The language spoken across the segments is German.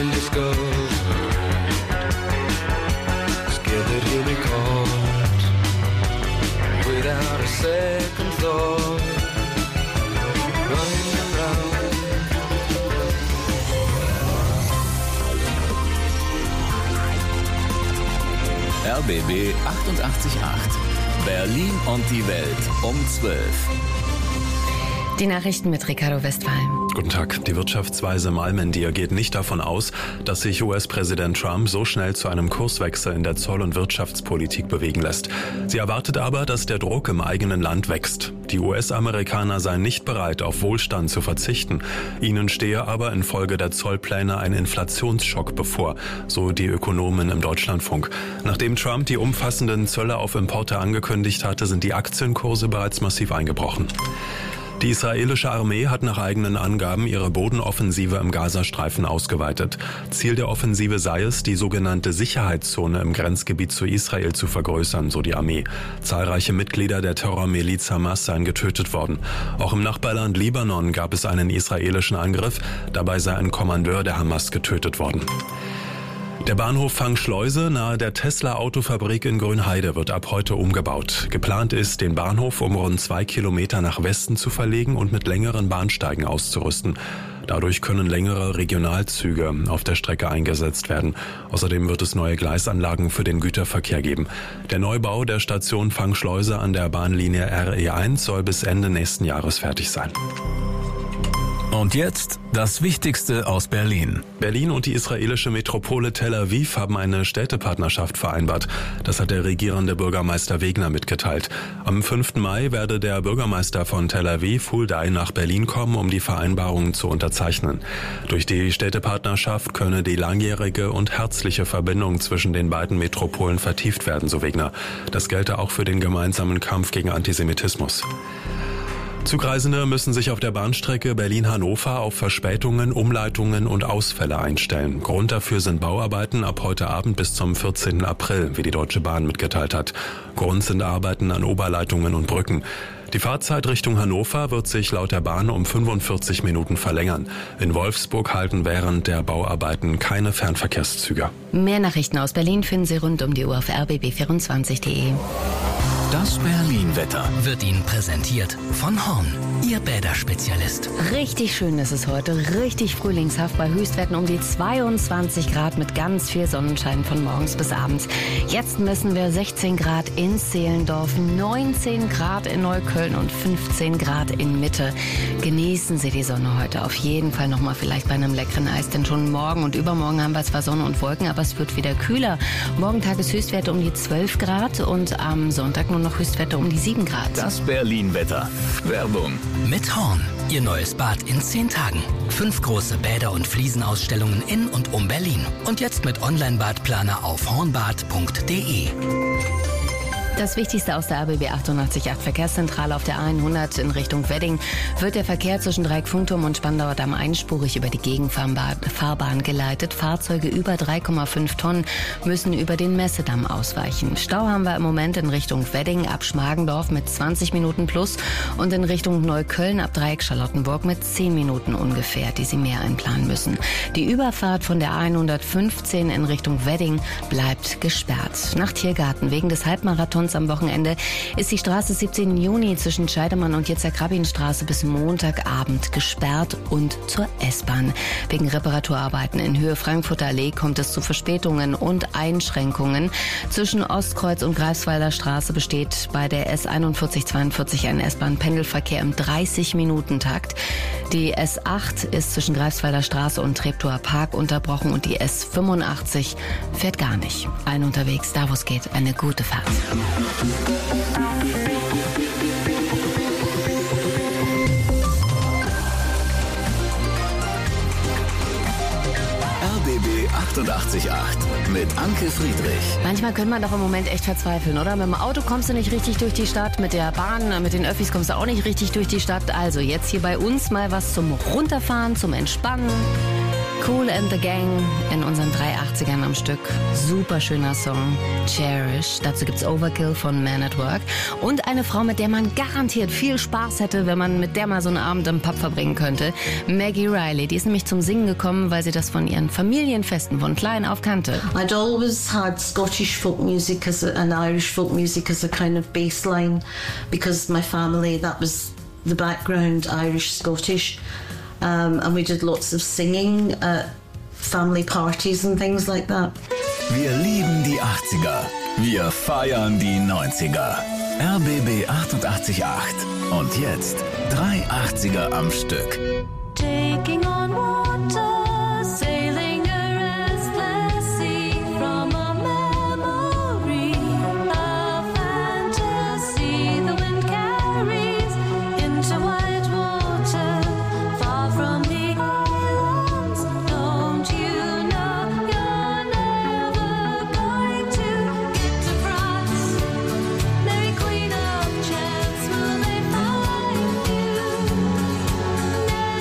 in disco. Scared that he'll be caught without a second thought. Running around. RBB 88.8. Berlin und die Welt um 12. Die Nachrichten mit Ricardo Westphal. Guten Tag. Die Wirtschaftsweise Malmendier geht nicht davon aus, dass sich US-Präsident Trump so schnell zu einem Kurswechsel in der Zoll- und Wirtschaftspolitik bewegen lässt. Sie erwartet aber, dass der Druck im eigenen Land wächst. Die US-Amerikaner seien nicht bereit, auf Wohlstand zu verzichten. Ihnen stehe aber infolge der Zollpläne ein Inflationsschock bevor, so die Ökonomen im Deutschlandfunk. Nachdem Trump die umfassenden Zölle auf Importe angekündigt hatte, sind die Aktienkurse bereits massiv eingebrochen. Die israelische Armee hat nach eigenen Angaben ihre Bodenoffensive im Gazastreifen ausgeweitet. Ziel der Offensive sei es, die sogenannte Sicherheitszone im Grenzgebiet zu Israel zu vergrößern, so die Armee. Zahlreiche Mitglieder der Terrormiliz Hamas seien getötet worden. Auch im Nachbarland Libanon gab es einen israelischen Angriff. Dabei sei ein Kommandeur der Hamas getötet worden. Der Bahnhof Fangschleuse nahe der Tesla-Autofabrik in Grünheide wird ab heute umgebaut. Geplant ist, den Bahnhof um rund 2 Kilometer nach Westen zu verlegen und mit längeren Bahnsteigen auszurüsten. Dadurch können längere Regionalzüge auf der Strecke eingesetzt werden. Außerdem wird es neue Gleisanlagen für den Güterverkehr geben. Der Neubau der Station Fangschleuse an der Bahnlinie RE1 soll bis Ende nächsten Jahres fertig sein. Und jetzt das Wichtigste aus Berlin. Berlin und die israelische Metropole Tel Aviv haben eine Städtepartnerschaft vereinbart. Das hat der regierende Bürgermeister Wegner mitgeteilt. Am 5. Mai werde der Bürgermeister von Tel Aviv, Huldai, nach Berlin kommen, um die Vereinbarungen zu unterzeichnen. Durch die Städtepartnerschaft könne die langjährige und herzliche Verbindung zwischen den beiden Metropolen vertieft werden, so Wegner. Das gelte auch für den gemeinsamen Kampf gegen Antisemitismus. Zugreisende müssen sich auf der Bahnstrecke Berlin-Hannover auf Verspätungen, Umleitungen und Ausfälle einstellen. Grund dafür sind Bauarbeiten ab heute Abend bis zum 14. April, wie die Deutsche Bahn mitgeteilt hat. Grund sind Arbeiten an Oberleitungen und Brücken. Die Fahrzeit Richtung Hannover wird sich laut der Bahn um 45 Minuten verlängern. In Wolfsburg halten während der Bauarbeiten keine Fernverkehrszüge. Mehr Nachrichten aus Berlin finden Sie rund um die Uhr auf rbb24.de. Das Berlin-Wetter wird Ihnen präsentiert von Horn, Ihr Bäderspezialist. Richtig schön ist es heute, richtig frühlingshaft bei Höchstwerten um die 22 Grad mit ganz viel Sonnenschein von morgens bis abends. Jetzt messen wir 16 Grad in Zehlendorf, 19 Grad in Neukölln und 15 Grad in Mitte. Genießen Sie die Sonne heute auf jeden Fall nochmal vielleicht bei einem leckeren Eis, denn schon morgen und übermorgen haben wir zwar Sonne und Wolken, aber es wird wieder kühler. Morgen Tageshöchstwerte um die 12 Grad und am Sonntag nur noch Höchstwerte um die 7 Grad. Das Berlin-Wetter. Werbung. Mit Horn. Ihr neues Bad in 10 Tagen. 5 große Bäder- und Fliesenausstellungen in und um Berlin. Und jetzt mit Online-Badplaner auf hornbad.de. Das Wichtigste aus der RBB 88.8 Verkehrszentrale auf der A100 in Richtung Wedding wird der Verkehr zwischen Dreieckfunkturm und Spandauer Damm einspurig über die Gegenfahrbahn geleitet. Fahrzeuge über 3,5 Tonnen müssen über den Messedamm ausweichen. Stau haben wir im Moment in Richtung Wedding ab Schmargendorf mit 20 Minuten plus und in Richtung Neukölln ab Dreieck Charlottenburg mit 10 Minuten ungefähr, die Sie mehr einplanen müssen. Die Überfahrt von der A115 in Richtung Wedding bleibt gesperrt. Nach Tiergarten wegen des Halbmarathons am Wochenende ist die Straße 17. Juni zwischen Scheidemann und Jitzek-Rabin-Straße bis Montagabend gesperrt und zur S-Bahn. Wegen Reparaturarbeiten in Höhe Frankfurter Allee kommt es zu Verspätungen und Einschränkungen. Zwischen Ostkreuz und Greifswalder Straße besteht bei der S4142 ein S-Bahn-Pendelverkehr im 30-Minuten-Takt. Die S8 ist zwischen Greifswalder Straße und Treptower Park unterbrochen und die S85 fährt gar nicht. Allen unterwegs, da wo es geht, eine gute Fahrt. RBB 88.8 mit Anke Friedrich. Manchmal könnte man doch im Moment echt verzweifeln, oder? Mit dem Auto kommst du nicht richtig durch die Stadt, mit der Bahn, mit den Öffis kommst du auch nicht richtig durch die Stadt. Also jetzt hier bei uns mal was zum Runterfahren, zum Entspannen. Kool and the Gang in unseren 380ern am Stück. Super schöner Song. Cherish. Dazu gibt's Overkill von Man at Work. Und eine Frau, mit der man garantiert viel Spaß hätte, wenn man mit der mal so einen Abend im Pub verbringen könnte. Maggie Riley. Die ist nämlich zum Singen gekommen, weil sie das von ihren Familienfesten von klein auf kannte. I'd always had Scottish folk music and Irish folk music as a kind of baseline, because my family, that was the background, Irish, Scottish. And we did lots of singing at family parties and things like that. Wir lieben die 80er. Wir feiern die 90er. RBB 88.8. Und jetzt 3 80er am Stück. Taking on water, sailing a restless sea from a memory, a fantasy the wind carries into white water, far from the islands. Don't you know you're never going to get to France? Mary Queen of Chance, will they find you?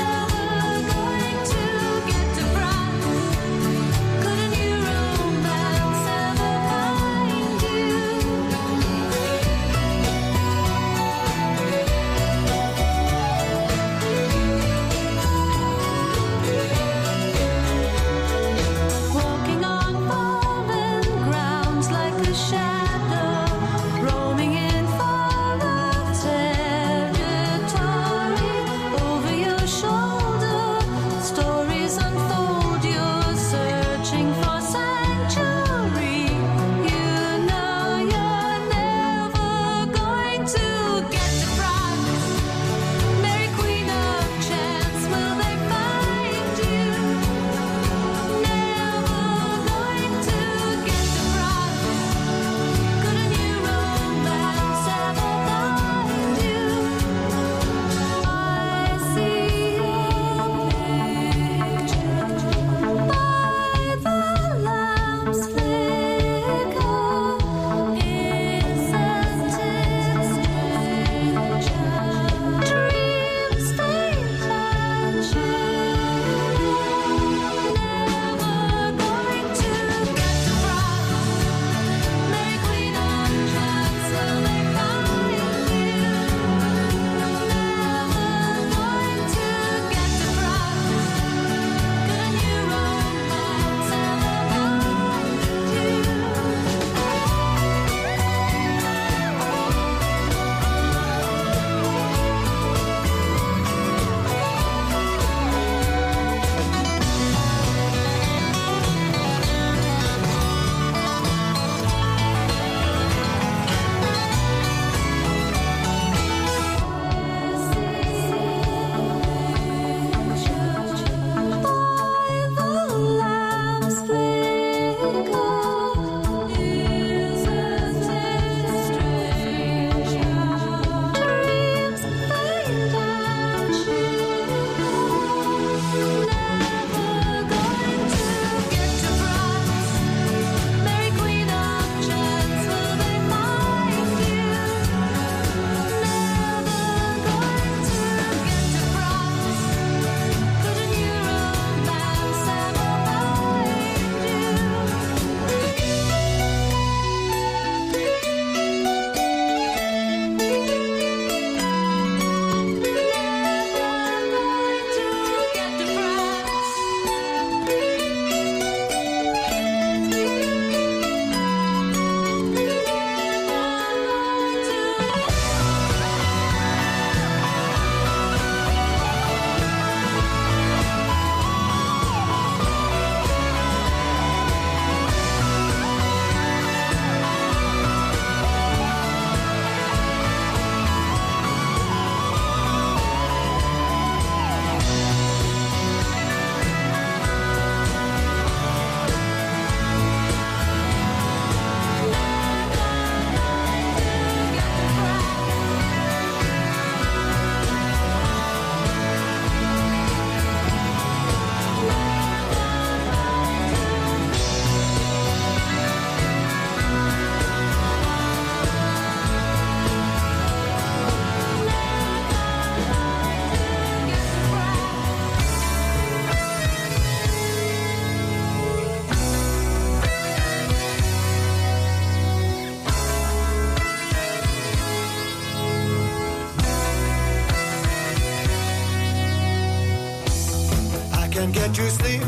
can't get you sleep.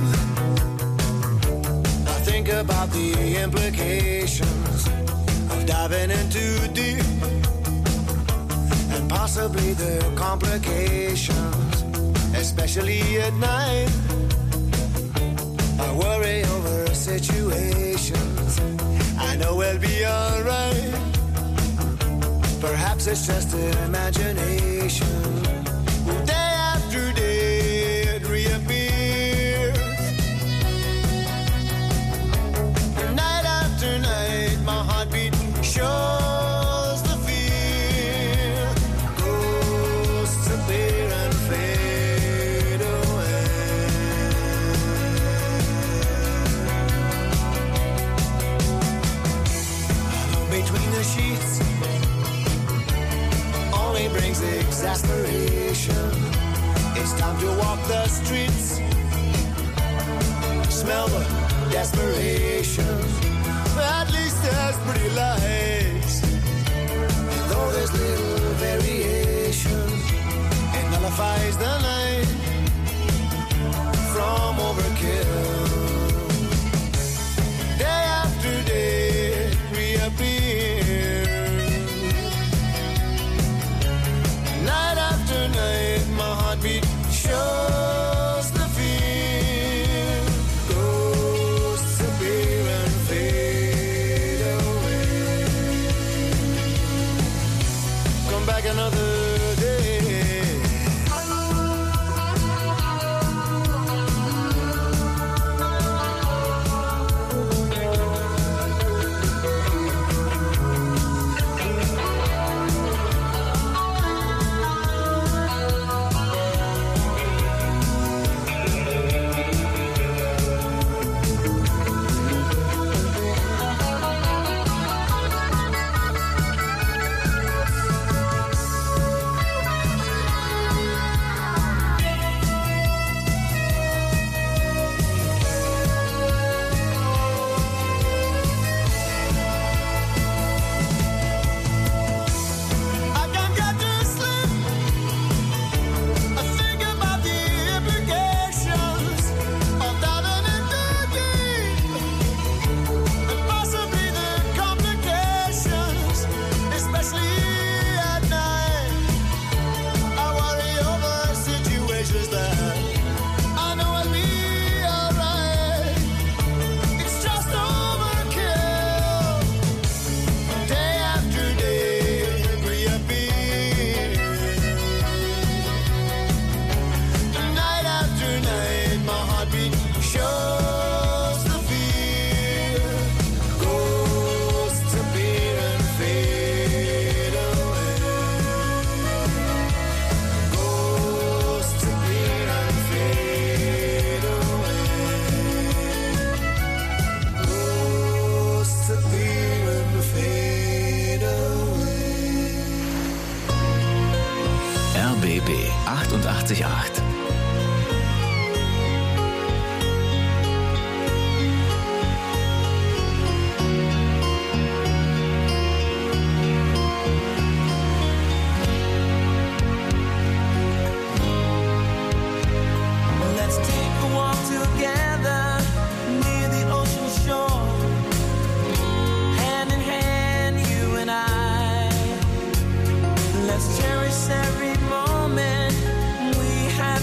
I think about the implications of diving in too deep, and possibly the complications, especially at night. I worry over situations. I know we'll be alright. Perhaps it's just an imagination. Day after day it reappears. Night after night my heartbeat shows the fear. Ghosts appear and fade away. Between the sheets only brings exasperation. It's time to walk the streets, smell the desperation. At least there's pretty lights, and though there's little variation, it nullifies the night from overkill. Day after day it reappears. Night after night, my heartbeat shows the fear. Ghosts appear and fade away. Come back another day. RBB 88.8. Let's take a walk together near the ocean shore, hand in hand, you and I. Let's cherish every moment we have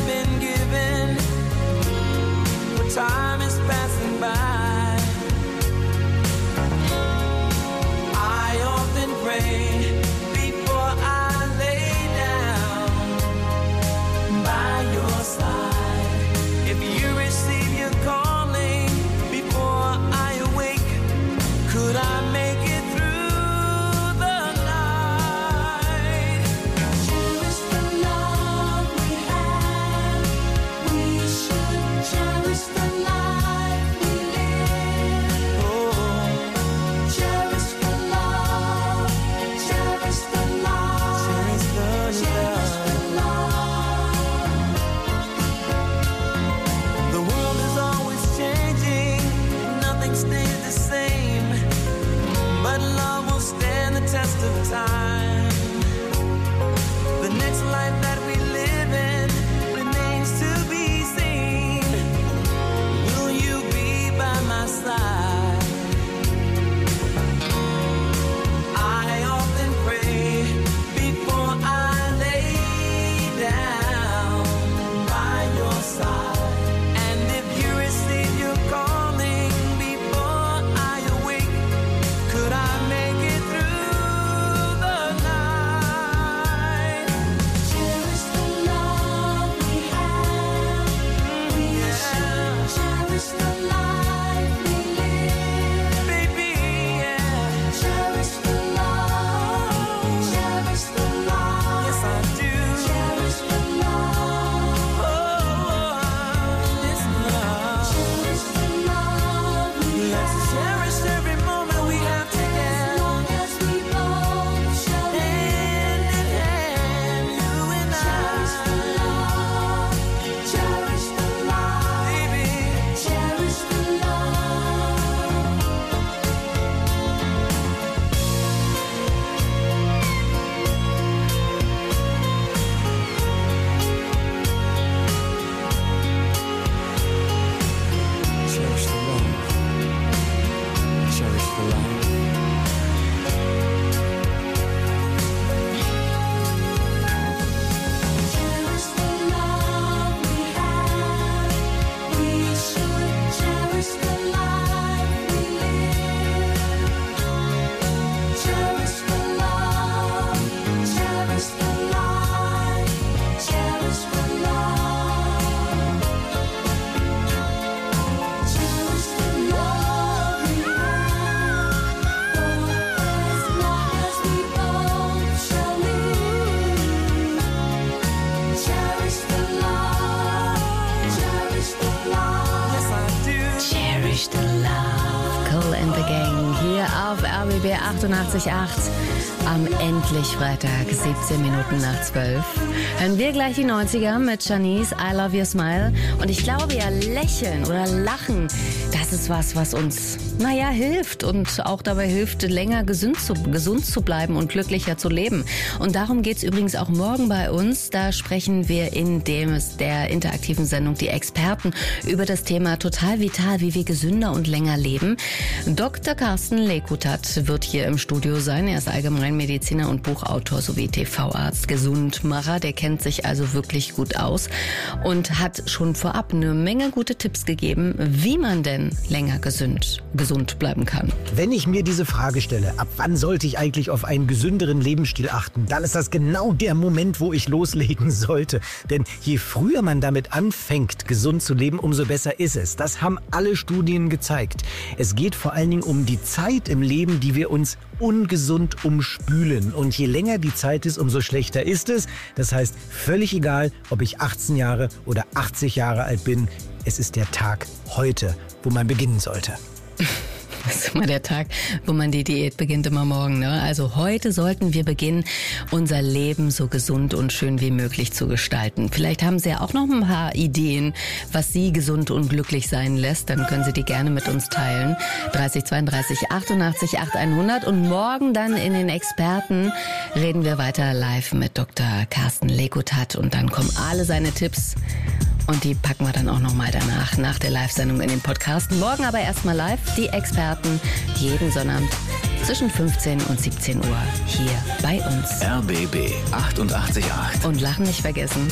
still love. Cole and the Gang hier auf RBB 88.8 am endlich Freitag, 17 Minuten nach 12. Hören wir gleich die 90er mit Shanice, I Love Your Smile. Und ich glaube ja, lächeln oder lachen, das ist was uns, hilft und auch dabei hilft, länger gesund zu bleiben und glücklicher zu leben. Und darum geht's übrigens auch morgen bei uns. Da sprechen wir in der interaktiven Sendung Die Experten über das Thema Total Vital, wie wir gesünder und länger leben. Dr. Carsten Lekutat wird hier im Studio sein. Er ist Allgemeinmediziner und Buchautor sowie TV-Arzt, Gesundmacher. Der kennt sich also wirklich gut aus und hat schon vorab eine Menge gute Tipps gegeben, wie man denn länger gesund bleiben kann. Wenn ich mir diese Frage stelle, ab wann sollte ich eigentlich auf einen gesünderen Lebensstil achten, dann ist das genau der Moment, wo ich loslegen sollte. Denn je früher man damit anfängt, gesund zu leben, umso besser ist es. Das haben alle Studien gezeigt. Es geht vor allen Dingen um die Zeit im Leben, die wir uns ungesund umspülen. Und je länger die Zeit ist, umso schlechter ist es. Das heißt, völlig egal, ob ich 18 Jahre oder 80 Jahre alt bin, es ist der Tag heute, wo man beginnen sollte. Das ist immer der Tag, wo man die Diät beginnt, immer morgen, ne? Also heute sollten wir beginnen, unser Leben so gesund und schön wie möglich zu gestalten. Vielleicht haben Sie ja auch noch ein paar Ideen, was Sie gesund und glücklich sein lässt. Dann können Sie die gerne mit uns teilen. 30 32 88 8 100. Und morgen dann in den Experten reden wir weiter live mit Dr. Carsten Lekutat. Und dann kommen alle seine Tipps. Und die packen wir dann auch nochmal danach, nach der Live-Sendung in den Podcast. Morgen aber erstmal live, die Experten, jeden Sonnabend zwischen 15 und 17 Uhr hier bei uns. RBB 88.8. Und Lachen nicht vergessen.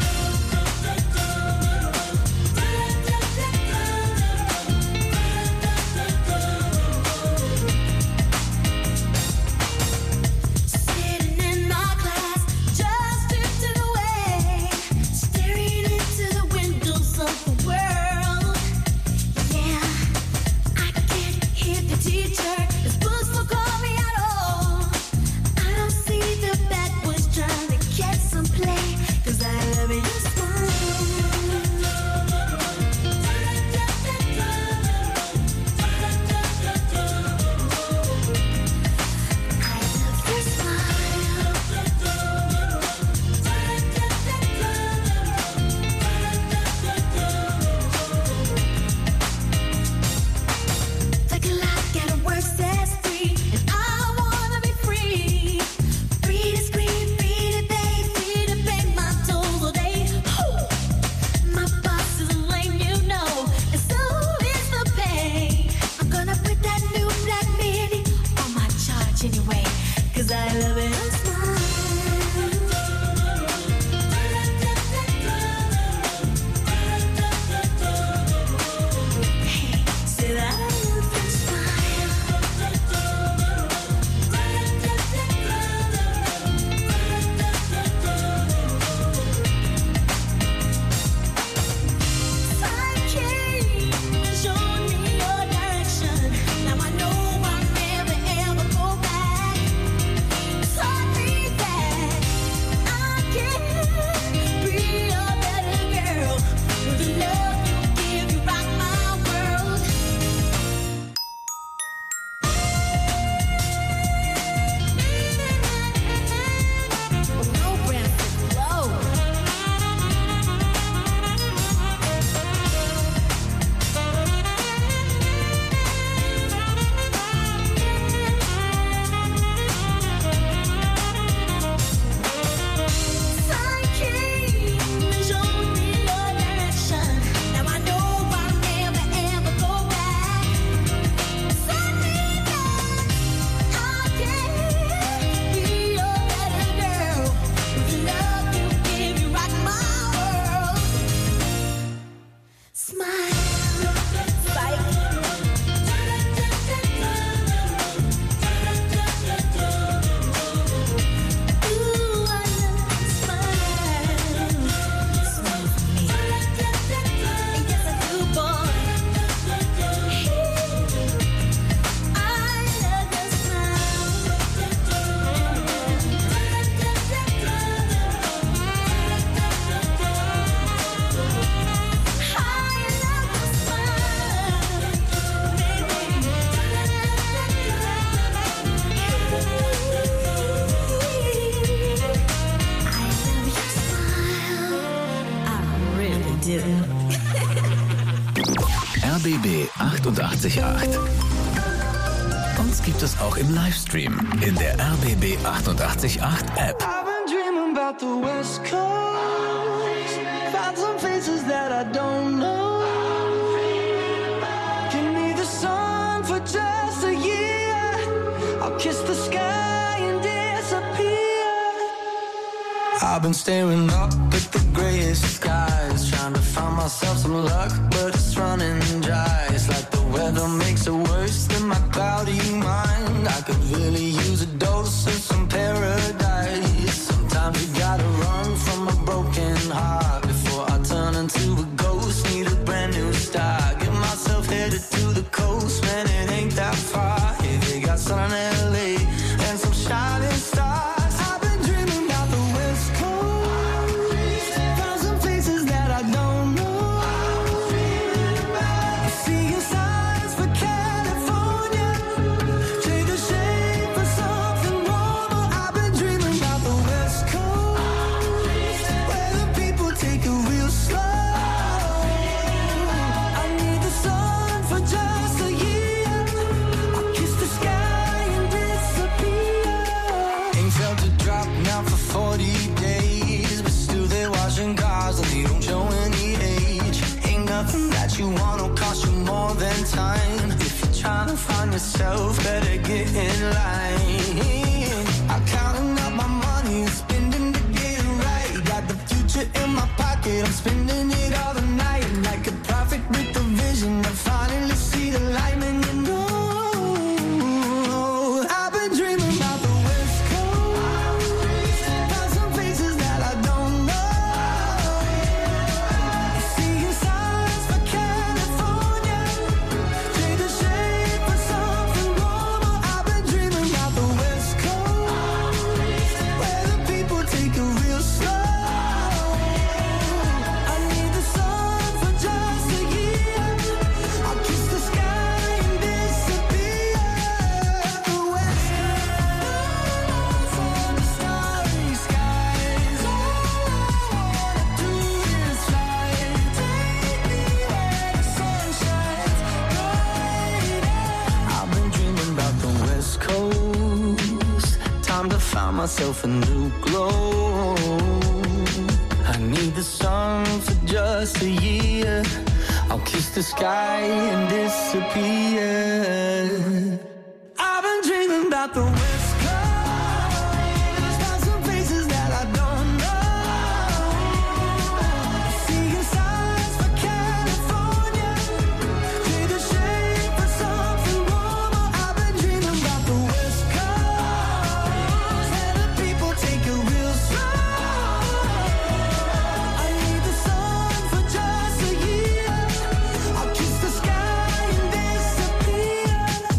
Sitting in my class, just drifting away, staring into the windows of the world. Yeah, I can't hear the teacher. His books won't call me at all. I don't see the bad boys trying to catch some play, 'cause I love RBB 888. Uns gibt es auch im Livestream in der RBB 888 App. I've been dreaming about the West Coast. Found some faces that I don't know. Give me the sun for just a year. I'll kiss the sky and disappear. I've been staring up at the grayest skies, trying to find myself some luck, but it's running dry. It's like the weather makes it worse than my cloudy mind. I could really use a dose of some paradise. Sometimes you gotta run from a broken heart before I turn into a ghost. Need a brand new start. Get myself headed to the coast, man, it ain't that far. Hey, they got sun in LA and some shining stars. I've been dreaming about the West Coast. Found some places that I don't know. Seeing signs for California. Take the shape for something warmer. I've been dreaming about the West Coast, where the people take it real slow. I need the sun for just a year. I'll kiss the sky and disappear. Ain't felt a drop now for 40 days, but still they're washing cars and they don't show any age. Ain't nothing that you want will cost you more than time. If you're trying to find yourself, better get in line. I'm counting up my money and spending to get it right. Got the future in my pocket, I'm spending it all the night. Like a prophet with a vision, I finally see the light, and you know I've been dreaming about the West Coast. Found some places that I don't know. Seeing signs for California. Take the shape for something warmer. I've been dreaming about the West Coast, where the people take it real slow. I need the sun for just a year. I'll kiss the sky and disappear. The West Coast on the starry skies. All I wanna do is fly. Take me where the sun shines brighter. I've been dreaming about the West Coast. Time to find myself a new glow. I need the sun for just a year. I'll kiss the sky and disappear. I've been dreaming about the West Coast. Found some places that I don't know. Seeing signs for California. Take the shape for something warmer. I've been dreaming about the West Coast, where the people take it real slow. I need the sun for just a year. I'll kiss the sky and disappear.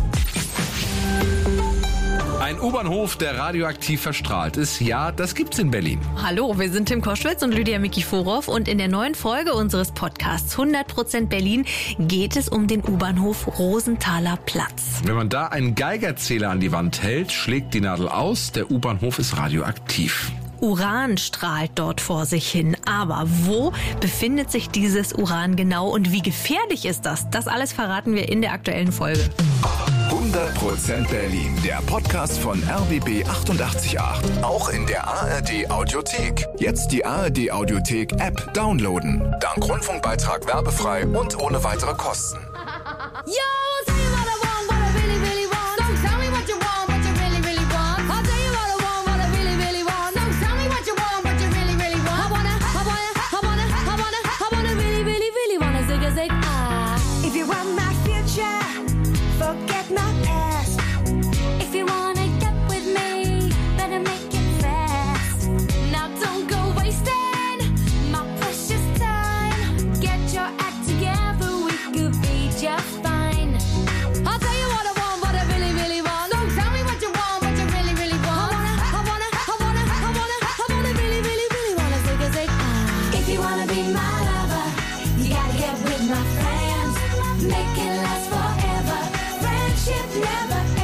Ein U-Bahnhof, der radioaktiv verstrahlt ist, ja, das gibt's in Berlin. Hallo, wir sind Tim Koschwitz und Lydia Mikiforov und in der neuen Folge unseres Podcasts 100% Berlin geht es um den U-Bahnhof Rosenthaler Platz. Wenn man da einen Geigerzähler an die Wand hält, schlägt die Nadel aus, der U-Bahnhof ist radioaktiv. Uran strahlt dort vor sich hin. Aber wo befindet sich dieses Uran genau und wie gefährlich ist das? Das alles verraten wir in der aktuellen Folge. 100% Berlin, der Podcast von RBB 888. Auch in der ARD Audiothek. Jetzt die ARD Audiothek App downloaden. Dank Rundfunkbeitrag werbefrei und ohne weitere Kosten. Yo, I'll tell you what I want, what I really, really want. Don't tell me what you want, what you really, really want. I'll tell you what I want, what I really, really want. Don't tell me what you want, what you really, really want. I wanna really, really, really wanna zig a zig ah. If you want my future, forget my past. If you wanna get with me, better make it fast. Now don't go wasting my precious time. Get your act together, we could be just fine. I'll tell you what I want, what I really, really want. Don't tell me what you want, what you really, really want. I wanna really, really, really wanna zig a zig ah. If you wanna be my lover, you gotta get with my friends. Make it last forever. Friendship never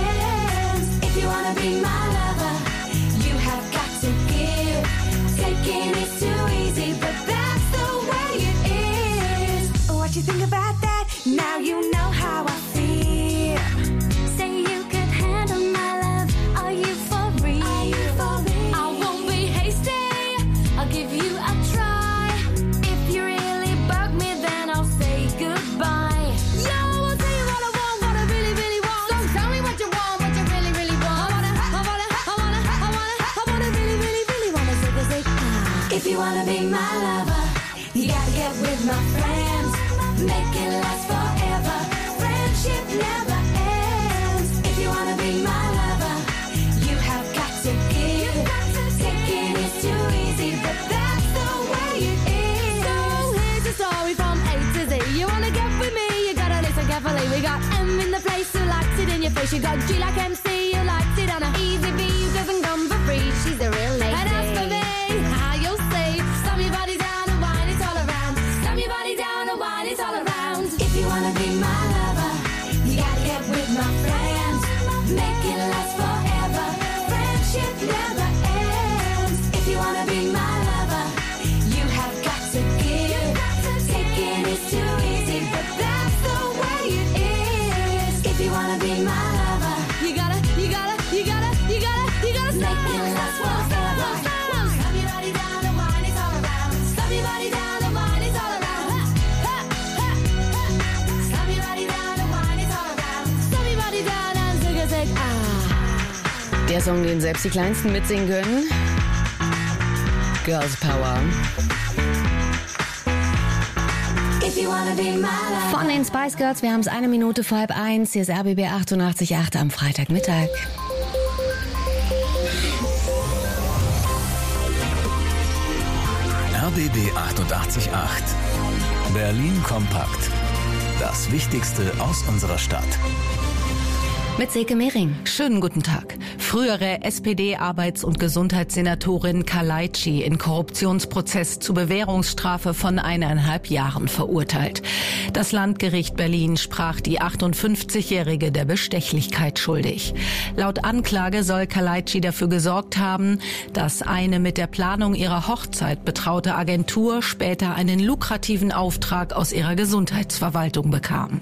wanna be my lover, you gotta get with my friends. Make it last forever. Friendship never ends. If you wanna be my lover, you have got to give. Taking is too easy, but that's the way it is. So here's a story from A to Z. You wanna get with me, you gotta listen carefully. We got M in the place who likes it in your face. You got G like MC, who likes it on a easy V, who doesn't come for free. She's a real lady. And as for me, how you'll see, slam your body down and wine it all around. Slam your body down and wine it all around. If you wanna be my lover, you gotta get with my friends. Make it last forever. Friendship never ends. If you wanna be my lover, you have got to give. Taking is too easy, but that's the way it is. If you wanna be my lover, you gotta make it last forever. Slam your body down and wine it all around. Slam your body down and wine it all around. Slam your body down and wine it all around. Slam your body down and zig ah. Der Song, den selbst die Kleinsten mitsingen können. Girls Power. If you wanna be my lover. Von den Spice Girls, wir haben es 1:05:01. Hier ist RBB 88.8 am Freitagmittag. RBB 88.8. Berlin kompakt. Das Wichtigste aus unserer Stadt. Mit Silke Mehring. Schönen guten Tag. Frühere SPD-Arbeits- und Gesundheitssenatorin Kalaitschi in Korruptionsprozess zu Bewährungsstrafe von 1,5 Jahren verurteilt. Das Landgericht Berlin sprach die 58-Jährige der Bestechlichkeit schuldig. Laut Anklage soll Kalaitschi dafür gesorgt haben, dass eine mit der Planung ihrer Hochzeit betraute Agentur später einen lukrativen Auftrag aus ihrer Gesundheitsverwaltung bekam.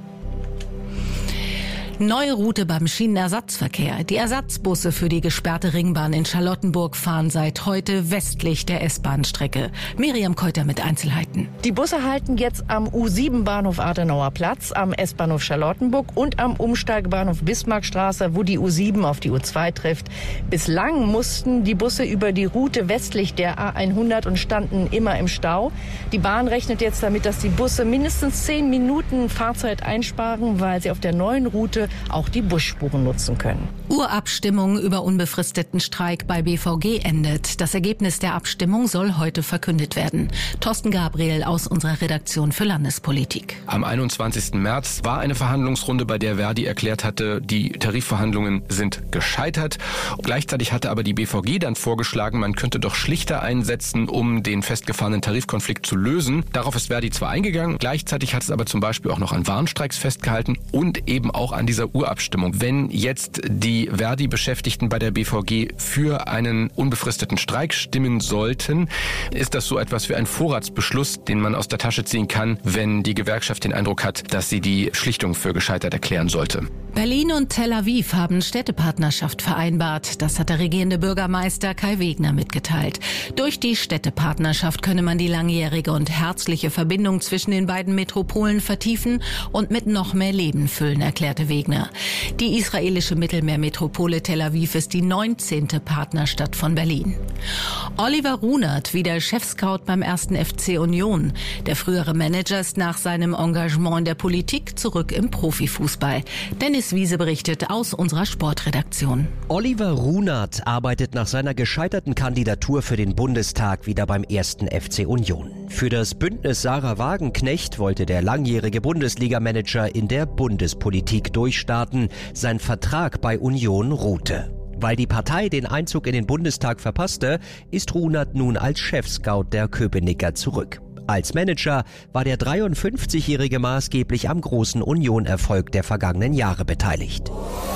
Neue Route beim Schienenersatzverkehr. Die Ersatzbusse für die gesperrte Ringbahn in Charlottenburg fahren seit heute westlich der S-Bahn-Strecke. Miriam Keuter mit Einzelheiten. Die Busse halten jetzt am U7-Bahnhof Adenauer Platz, am S-Bahnhof Charlottenburg und am Umsteigebahnhof Bismarckstraße, wo die U7 auf die U2 trifft. Bislang mussten die Busse über die Route westlich der A100 und standen immer im Stau. Die Bahn rechnet jetzt damit, dass die Busse mindestens 10 Minuten Fahrzeit einsparen, weil sie auf der neuen Route auch die Busspuren nutzen können. Urabstimmung über unbefristeten Streik bei BVG endet. Das Ergebnis der Abstimmung soll heute verkündet werden. Thorsten Gabriel aus unserer Redaktion für Landespolitik. Am 21. März war eine Verhandlungsrunde, bei der Verdi erklärt hatte, die Tarifverhandlungen sind gescheitert. Gleichzeitig hatte aber die BVG dann vorgeschlagen, man könnte doch Schlichter einsetzen, um den festgefahrenen Tarifkonflikt zu lösen. Darauf ist Verdi zwar eingegangen, gleichzeitig hat es aber zum Beispiel auch noch an Warnstreiks festgehalten und eben auch an dieser Urabstimmung. Wenn jetzt die Verdi-Beschäftigten bei der BVG für einen unbefristeten Streik stimmen sollten, ist das so etwas wie ein Vorratsbeschluss, den man aus der Tasche ziehen kann, wenn die Gewerkschaft den Eindruck hat, dass sie die Schlichtung für gescheitert erklären sollte. Berlin und Tel Aviv haben Städtepartnerschaft vereinbart. Das hat der regierende Bürgermeister Kai Wegner mitgeteilt. Durch die Städtepartnerschaft könne man die langjährige und herzliche Verbindung zwischen den beiden Metropolen vertiefen und mit noch mehr Leben füllen, erklärte Wegner. Die israelische Mittelmeermetropole Tel Aviv ist die 19. Partnerstadt von Berlin. Oliver Runert, wieder Chefscout beim 1. FC Union. Der frühere Manager ist nach seinem Engagement in der Politik zurück im Profifußball. Dennis Wiese berichtet aus unserer Sportredaktion. Oliver Runert arbeitet nach seiner gescheiterten Kandidatur für den Bundestag wieder beim 1. FC Union. Für das Bündnis Sarah Wagenknecht wollte der langjährige Bundesliga-Manager in der Bundespolitik durchstarten. Sein Vertrag bei Union ruhte. Weil die Partei den Einzug in den Bundestag verpasste, ist Runert nun als Chefscout der Köpenicker zurück. Als Manager war der 53-Jährige maßgeblich am großen Union-Erfolg der vergangenen Jahre beteiligt.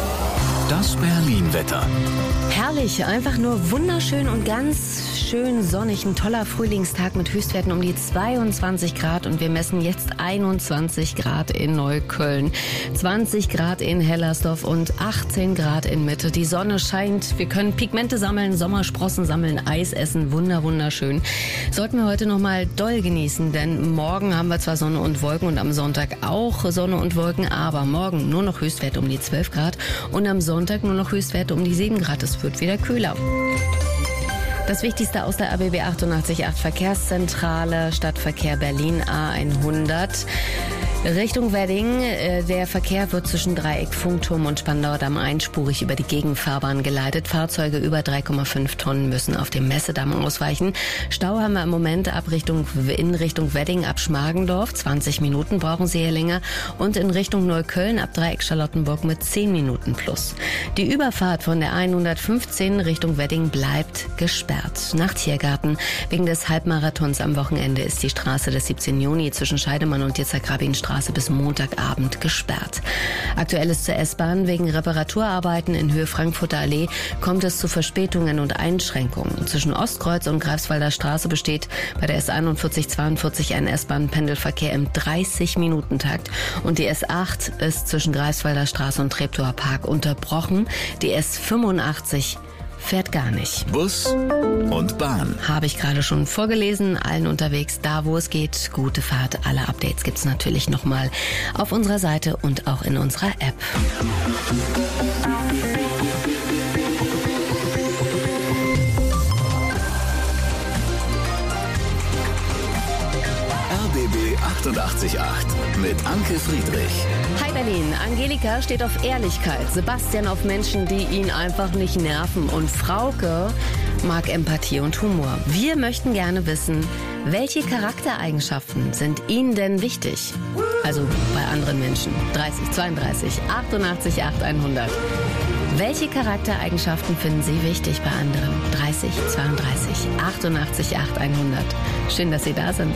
Das Berlin-Wetter. Herrlich, einfach nur wunderschön und ganz schön sonnig. Ein toller Frühlingstag mit Höchstwerten um die 22 Grad und wir messen jetzt 21 Grad in Neukölln, 20 Grad in Hellersdorf und 18 Grad in Mitte. Die Sonne scheint, wir können Pigmente sammeln, Sommersprossen sammeln, Eis essen, wunderschön. Sollten wir heute noch mal doll genießen, denn morgen haben wir zwar Sonne und Wolken und am Sonntag auch Sonne und Wolken, aber morgen nur noch Höchstwerte um die 12 Grad und am Sonntag nur noch Höchstwerte um die 7 Grad. Es wird wieder kühler. Das Wichtigste aus der ABB 88.8 Verkehrszentrale, Stadtverkehr Berlin A100. Richtung Wedding. Der Verkehr wird zwischen Dreieck, Funkturm und Spandauer Damm einspurig über die Gegenfahrbahn geleitet. Fahrzeuge über 3,5 Tonnen müssen auf dem Messedamm ausweichen. Stau haben wir im Moment in Richtung Wedding ab Schmargendorf. 20 Minuten brauchen Sie hier länger. Und in Richtung Neukölln ab Dreieck Charlottenburg mit 10 Minuten plus. Die Überfahrt von der 115 Richtung Wedding bleibt gesperrt. Nach Tiergarten. Wegen des Halbmarathons am Wochenende ist die Straße des 17. Juni zwischen Scheidemann und Yitzhak-Rabin-Straße bis Montagabend gesperrt. Aktuelles zur S-Bahn. Wegen Reparaturarbeiten in Höhe Frankfurter Allee kommt es zu Verspätungen und Einschränkungen. Zwischen Ostkreuz und Greifswalder Straße besteht bei der S41/42 ein S-Bahn-Pendelverkehr im 30-Minuten-Takt und die S8 ist zwischen Greifswalder Straße und Treptower Park unterbrochen. Die S85 fährt gar nicht. Bus und Bahn. Habe ich gerade schon vorgelesen. Allen unterwegs, da wo es geht. Gute Fahrt. Alle Updates gibt's natürlich nochmal auf unserer Seite und auch in unserer App. RBB 88.8 mit Anke Friedrich. Hi Berlin, Angelika steht auf Ehrlichkeit, Sebastian auf Menschen, die ihn einfach nicht nerven und Frauke mag Empathie und Humor. Wir möchten gerne wissen, welche Charaktereigenschaften sind Ihnen denn wichtig? Also bei anderen Menschen. 30 32 88 8 100. Welche Charaktereigenschaften finden Sie wichtig bei anderen? 30 32 88 8 100. Schön, dass Sie da sind.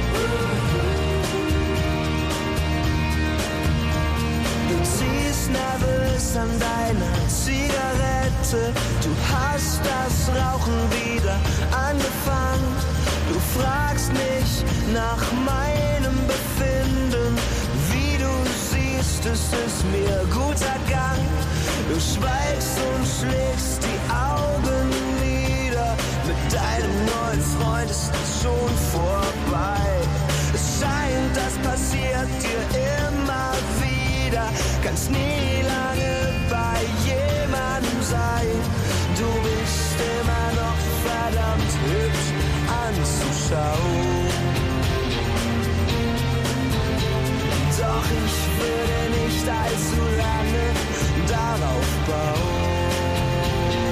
Nervös an deiner Zigarette. Du hast das Rauchen wieder angefangen. Du fragst mich nach meinem Befinden. Wie du siehst, es ist mir gut ergangen. Du schweigst und schlägst die Augen nieder. Mit deinem neuen Freund ist es schon vorbei. Es scheint, das passiert dir immer wieder. Kannst nie lange bei jemandem sein. Du bist immer noch verdammt hübsch anzuschauen. Doch ich würde nicht allzu lange darauf bauen.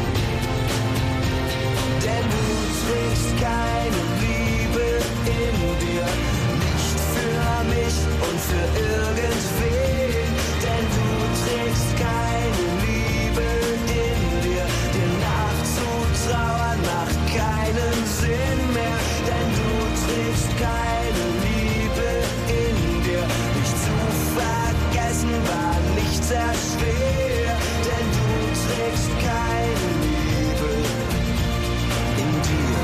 Denn du trägst keine Liebe in dir. Nicht für mich und für irgendwen. Denn du trägst keine Liebe in dir. Dir nachzutrauern macht keinen Sinn mehr. Denn du trägst keine Liebe in dir. Dich zu vergessen war nicht sehr schwer. Denn du trägst keine Liebe in dir.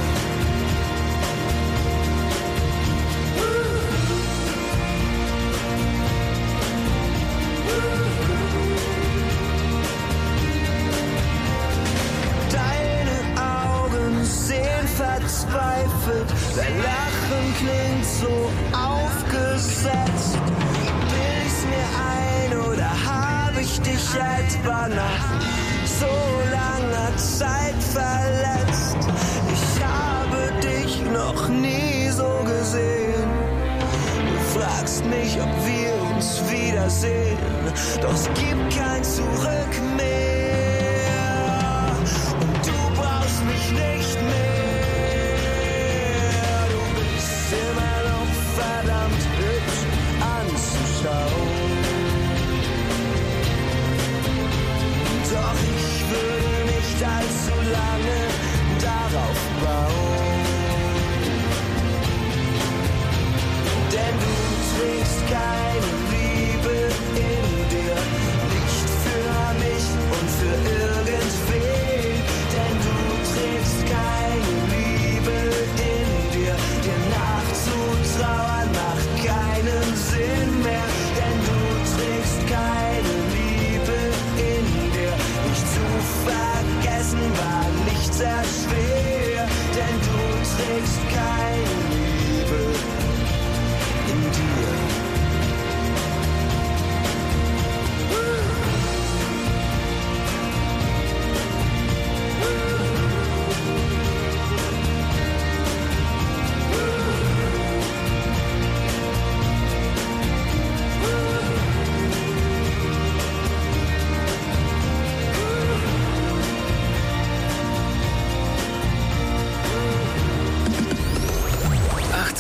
Verzweifelt, dein Lachen klingt so aufgesetzt. Bild ich's mir ein oder hab ich dich etwa nach so langer Zeit verletzt? Ich habe dich noch nie so gesehen. Du fragst mich, ob wir uns wiedersehen, doch es gibt kein Zurück mehr. Und du brauchst mich nicht mehr. Immer noch verdammt hübsch anzuschauen. Doch ich würde nicht allzu lange darauf bauen. Denn du trägst keine Liebe in dir. Nicht für mich und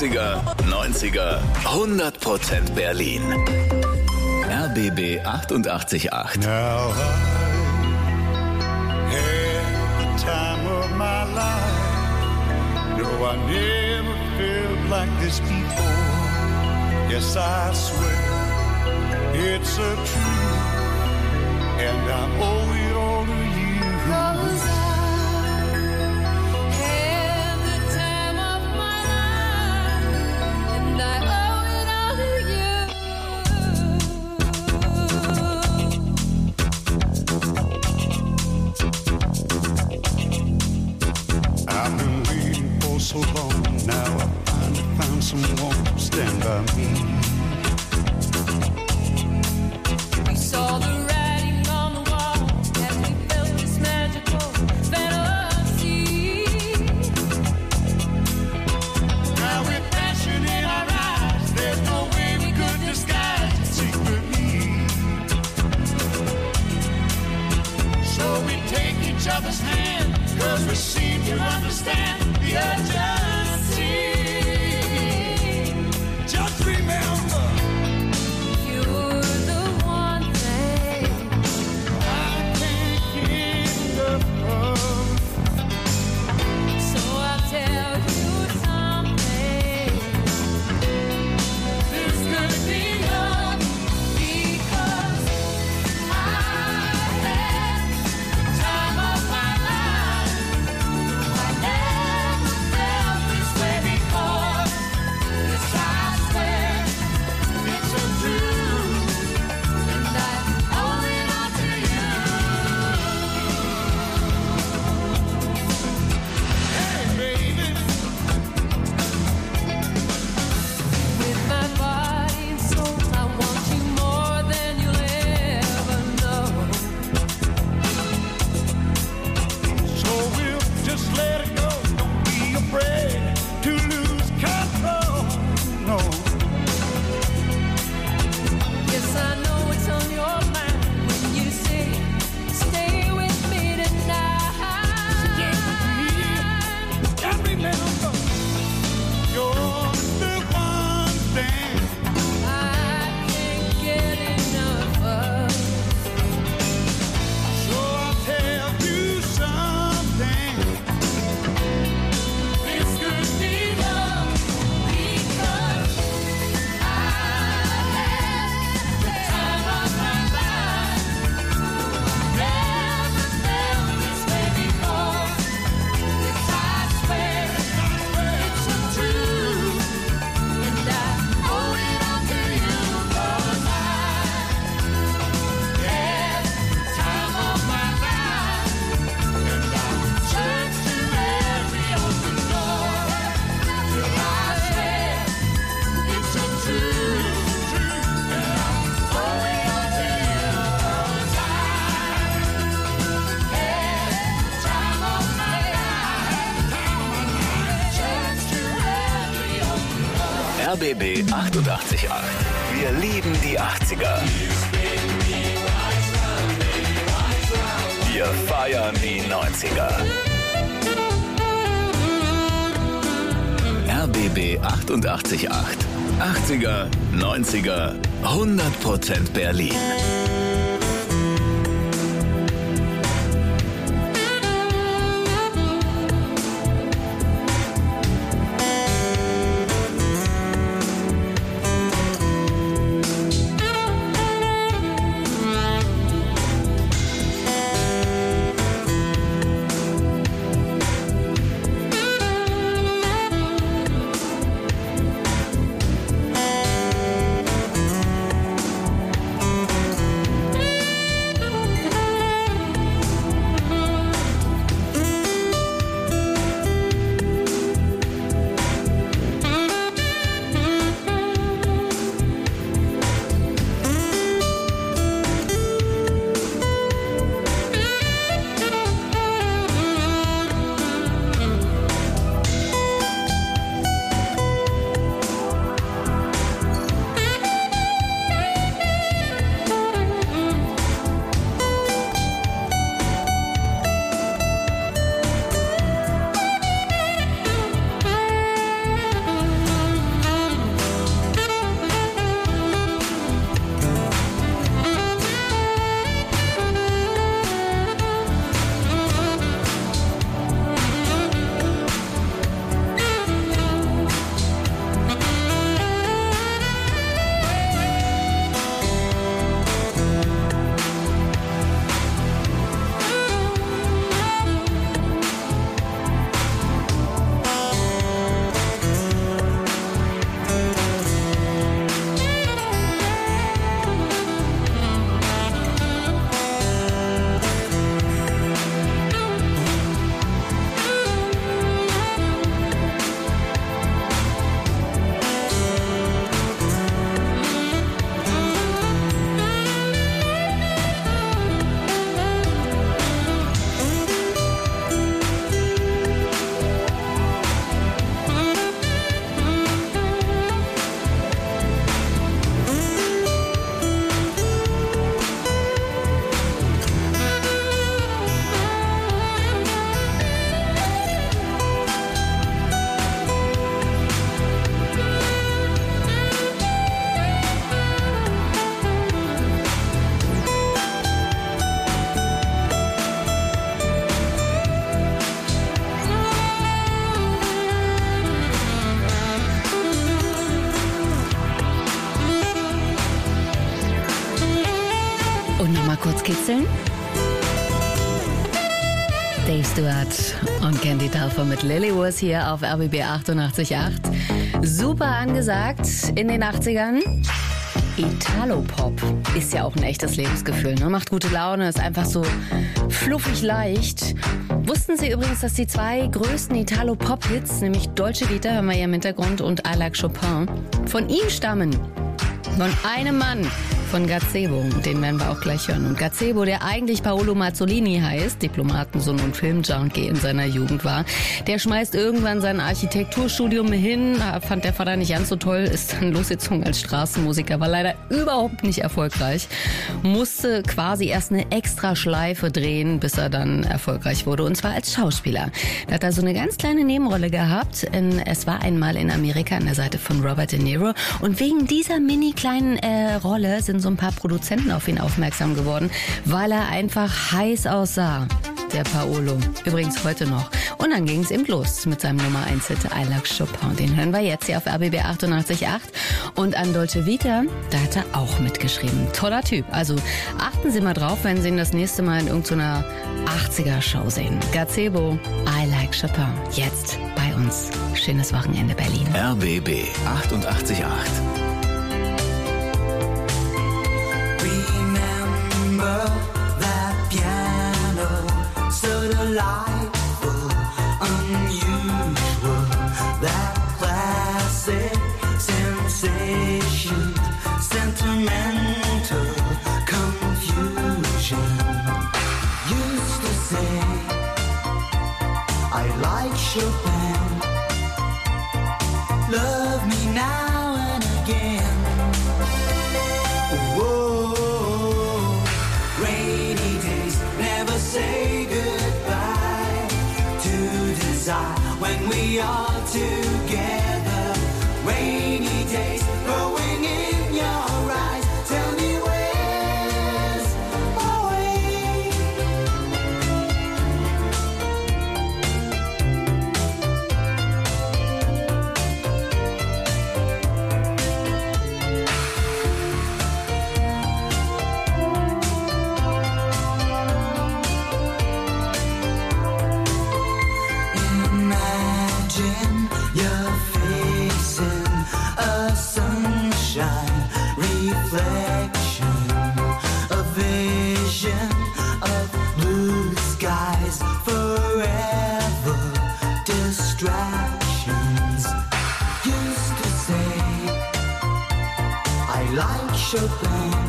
80er, 90er, 100% Berlin. RBB 88.8. Now I had the time of my life. No, I never felt like this before. Yes, I swear it's a truth, and I owe it all to you. 'Cause I had the time of my life, and I owe it all to you. I've been waiting for so long. Now I finally found someone to stand by me. We saw the writing on the wall as we felt this magical fantasy. Now with passion in our eyes, there's no way we could disguise it secretly. So we take each other's hand, 'cause we seem to understand the urgency. Just remember, you're the one thing I can't get enough of. So I'll tell you something. This could be love, because I had the time of my life. I never felt this way before. Yes, I swear it's a truth, and I owe it all to you. Hey, baby, with my body and soul, I want you more than you'll ever know. So we'll just let it go. Don't be afraid to lose control. No. Yes, I know it's on your mind when you say, stay with me tonight. Stay with me. And remember, you're the one thing I can't get enough of. So I'll tell you something. This could be love, because I had the time of my life. Never felt this way before. Yes, I swear it's a truth, and I owe it all to you. 'Cause I had the time of my life, and I searched to every open door till I swear it's a truth, and I owe it all to you. 'Cause I had the time of my life, searched to every open door. RBB 88.8. Wir lieben die 80er. Wir feiern die 90er. RBB 88.8. 80er, 90er, 100% Berlin. Und nochmal kurz kitzeln. Dave Stewart und Candy Telfer mit Lily Wars hier auf RBB 88.8. Super angesagt in den 80ern. Italo-Pop ist ja auch ein echtes Lebensgefühl. Ne? Macht gute Laune, ist einfach so fluffig leicht. Wussten Sie übrigens, dass die zwei größten Italo-Pop-Hits, nämlich Dolce Vita, hören wir hier im Hintergrund, und I Like Chopin, von ihm stammen? Von einem Mann, von Gazebo. Den werden wir auch gleich hören. Und Gazebo, der eigentlich Paolo Mazzolini heißt, Diplomatensohn und Filmjunkie in seiner Jugend war, der schmeißt irgendwann sein Architekturstudium hin, fand der Vater nicht ganz so toll, ist dann losgezogen als Straßenmusiker, war leider überhaupt nicht erfolgreich, musste quasi erst eine extra Schleife drehen, bis er dann erfolgreich wurde, und zwar als Schauspieler. Da hat er so eine ganz kleine Nebenrolle gehabt in Es war einmal in Amerika an der Seite von Robert De Niro, und wegen dieser mini kleinen Rolle sind so ein paar Produzenten auf ihn aufmerksam geworden, weil er einfach heiß aussah, der Paolo. Übrigens heute noch. Und dann ging es ihm los mit seinem Nummer 1-Hit I Like Chopin. Den hören wir jetzt hier auf RBB 88.8. Und an Dolce Vita, da hat er auch mitgeschrieben. Toller Typ. Also achten Sie mal drauf, wenn Sie ihn das nächste Mal in irgendeiner 80er-Show sehen. Gazebo, I Like Chopin. Jetzt bei uns. Schönes Wochenende, Berlin. RBB 88.8. Remember that piano, so delightful, unusual, that classic sensation, sentimental confusion. Used to say, I like Chopin, love me now and again. Whoa, rainy days never say goodbye to desire when we are together. Rainy days growing in your eyes. Tell me where's my way? Imagine you're facing a sunshine reflection, a vision of blue skies, forever distractions. Used to say, I like Chopin,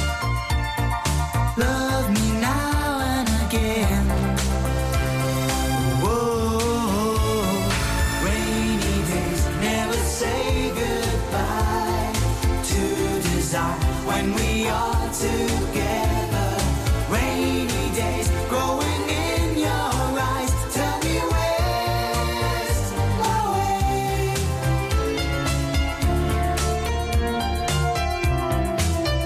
love me now and again. Whoa, rainy days never say goodbye to desire when we are together. Rainy days growing in your eyes. Tell me where's my way?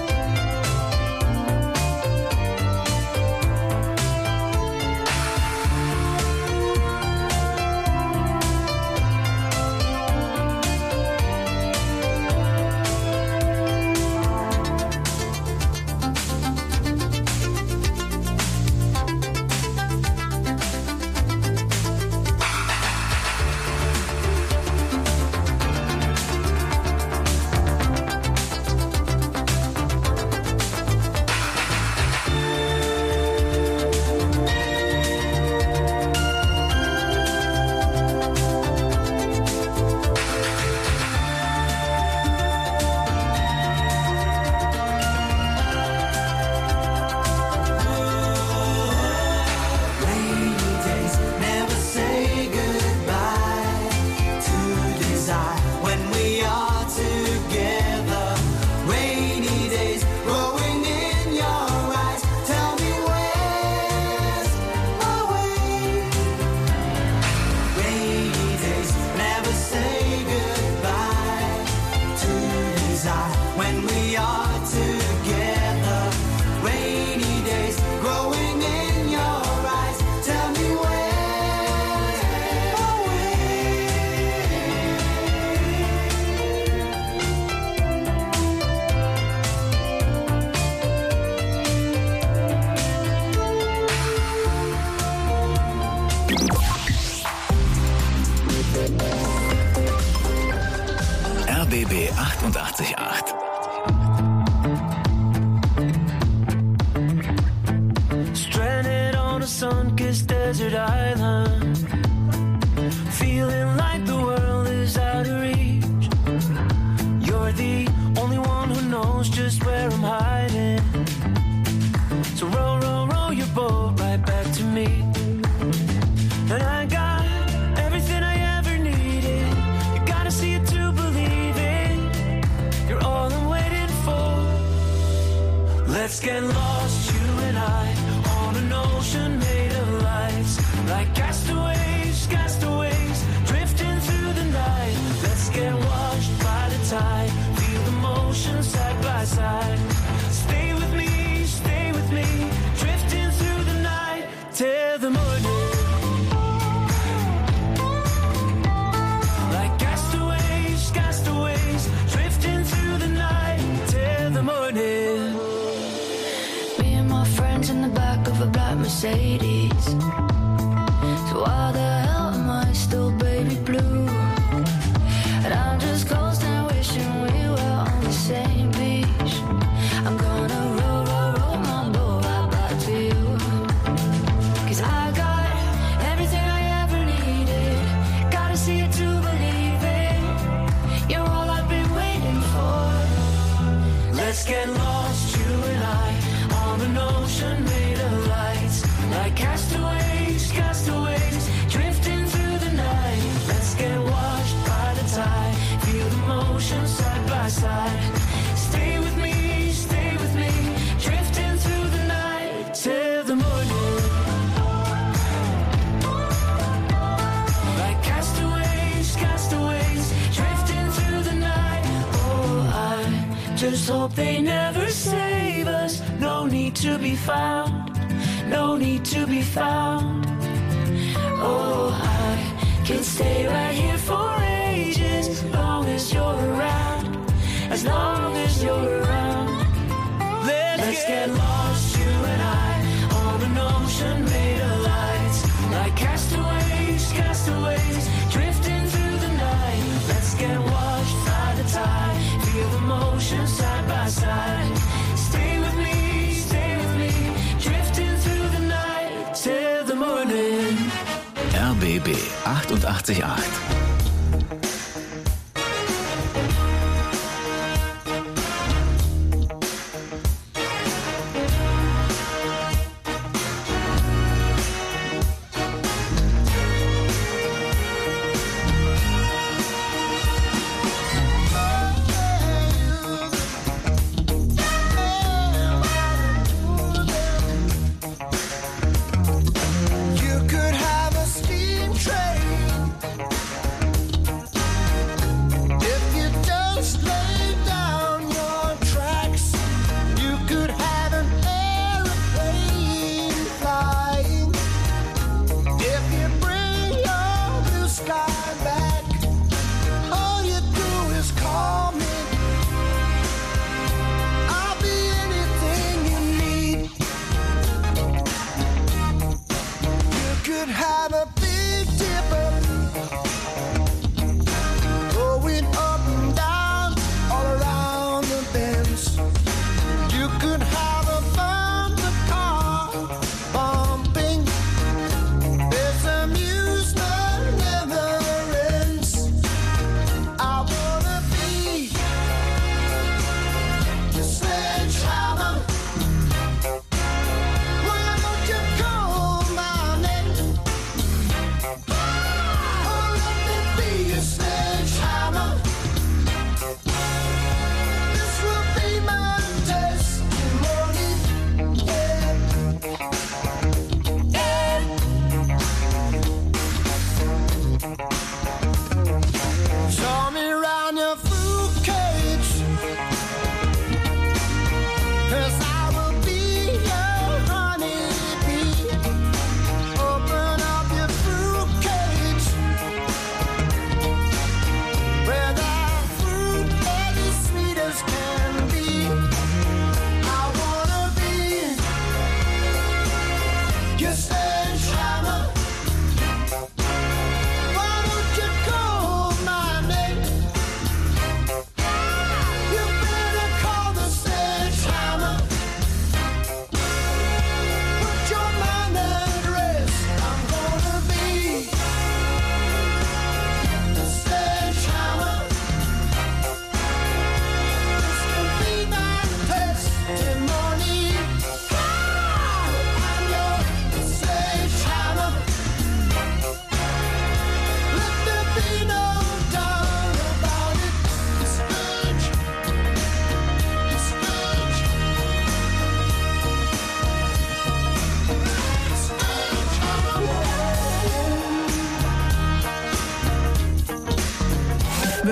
desert island, feeling like the world is out of reach. You're the only one who knows just where I'm hiding. So row, row, row your boat right back to me. And I got everything I ever needed. You gotta see it to believe it. You're all I'm waiting for. Let's get lost, you and I, on an ocean made of lights. Like castaways, castaways, drifting through the night. Let's get washed by the tide, feel the motion side by side. Stay with me, drifting through the night till the morning. Like castaways, castaways, drifting through the night till the morning. Me and my friends in the back of a black Mercedes. So why the hell am I still baby blue? And I'm just coasting, wishing we were on the same beach. I'm gonna roll, roll, roll my boat right back to you. 'Cause I got everything I ever needed. Gotta see it to believe it. You're all I've been waiting for. Let's get lost, you and I, on an ocean made of lights. Like castaways, castaways, drifting through the night. Let's get washed by the tide, feel the motion side by side. Stay with me, drifting through the night till the morning. Like castaways, castaways, drifting through the night. Oh, I just hope they never save us. No need to be found, no need to be found. Oh, I can stay right here for ages, as long as you're around, as long as you're around. Let's get lost, you and I, on an ocean made of lights. Like castaways, castaways, drifting through the night. Let's get washed by the tide, feel the motion side by side. Stay with me, drifting through the night till the morning. RBB 88.8. You could have a steam train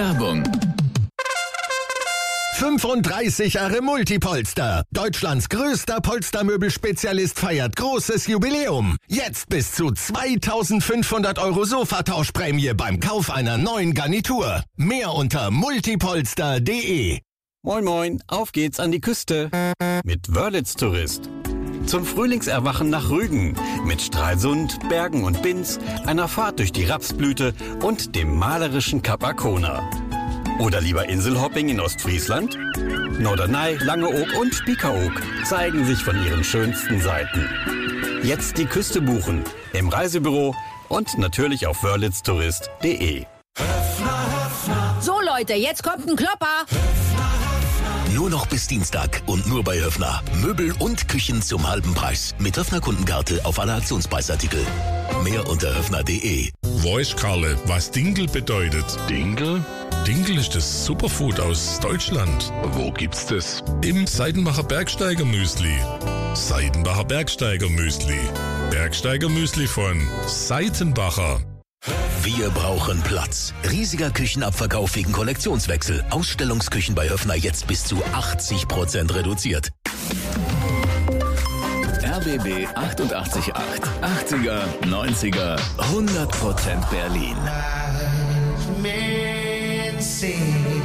Werbung. 35 Jahre Multipolster. Deutschlands größter Polstermöbelspezialist feiert großes Jubiläum. Jetzt bis zu 2.500 € Sofatauschprämie beim Kauf einer neuen Garnitur. Mehr unter multipolster.de. Moin Moin, auf geht's an die Küste mit Wörlitz Tourist. Zum Frühlingserwachen nach Rügen mit Stralsund, Bergen und Binz, einer Fahrt durch die Rapsblüte und dem malerischen Kap Arkona. Oder lieber Inselhopping in Ostfriesland? Norderney, Langeoog und Spiekeroog zeigen sich von ihren schönsten Seiten. Jetzt die Küste buchen, im Reisebüro und natürlich auf wörlitztourist.de. So Leute, jetzt kommt ein Klopper. Nur noch bis Dienstag und nur bei Höfner. Möbel und Küchen zum halben Preis. Mit Höfner Kundenkarte auf alle Aktionspreiartikel. Mehr unter höfner.de. Weißt Karle, was Dinkel bedeutet? Dinkel? Dinkel ist das Superfood aus Deutschland. Wo gibt's das? Im Seidenbacher Bergsteiger Müsli. Seidenbacher Bergsteiger Müsli. Bergsteiger Müsli von Seitenbacher. Wir brauchen Platz. Riesiger Küchenabverkauf wegen Kollektionswechsel. Ausstellungsküchen bei Höfner jetzt bis zu 80% reduziert. RBB 888. 80er, 90er, 100% Berlin. Men say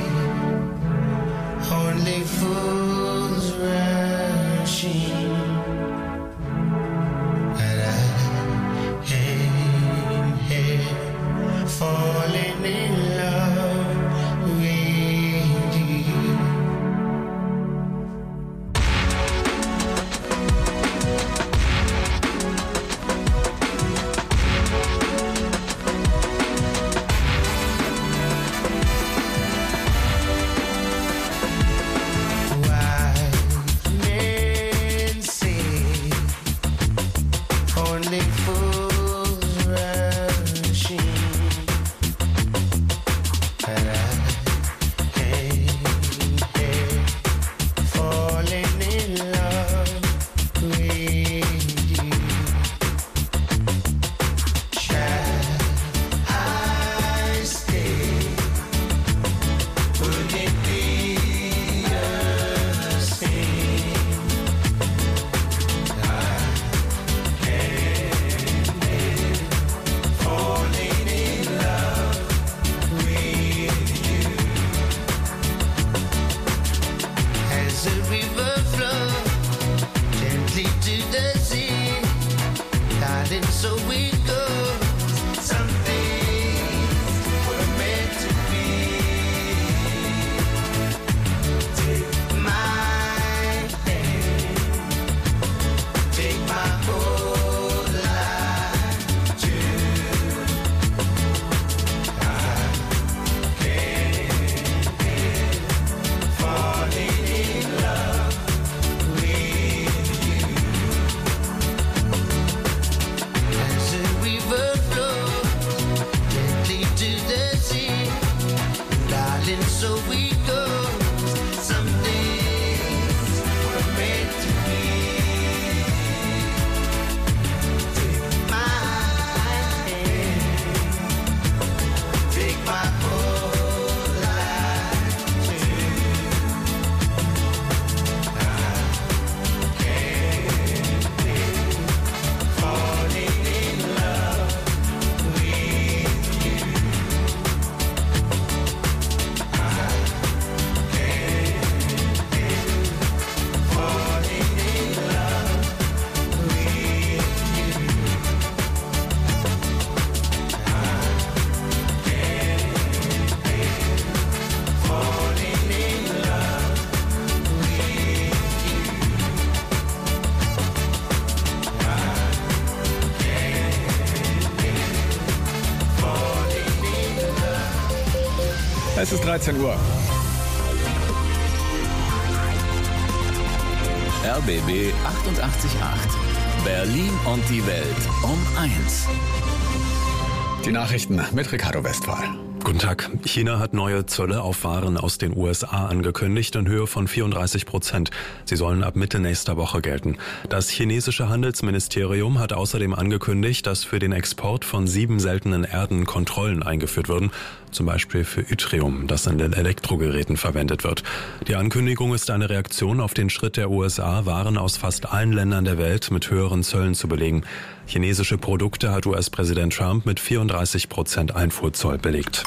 only fools rushing, and I am here falling in love with you. Es ist 13 Uhr. RBB 888. Berlin und die Welt um 1. Die Nachrichten mit Ricardo Westphal. Guten Tag. China hat neue Zölle auf Waren aus den USA angekündigt in Höhe von 34%. Sie sollen ab Mitte nächster Woche gelten. Das chinesische Handelsministerium hat außerdem angekündigt, dass für den Export von 7 seltenen Erden Kontrollen eingeführt würden. zum Beispiel für Yttrium, das in den Elektrogeräten verwendet wird. Die Ankündigung ist eine Reaktion auf den Schritt der USA, Waren aus fast allen Ländern der Welt mit höheren Zöllen zu belegen. Chinesische Produkte hat US-Präsident Trump mit 34% Einfuhrzoll belegt.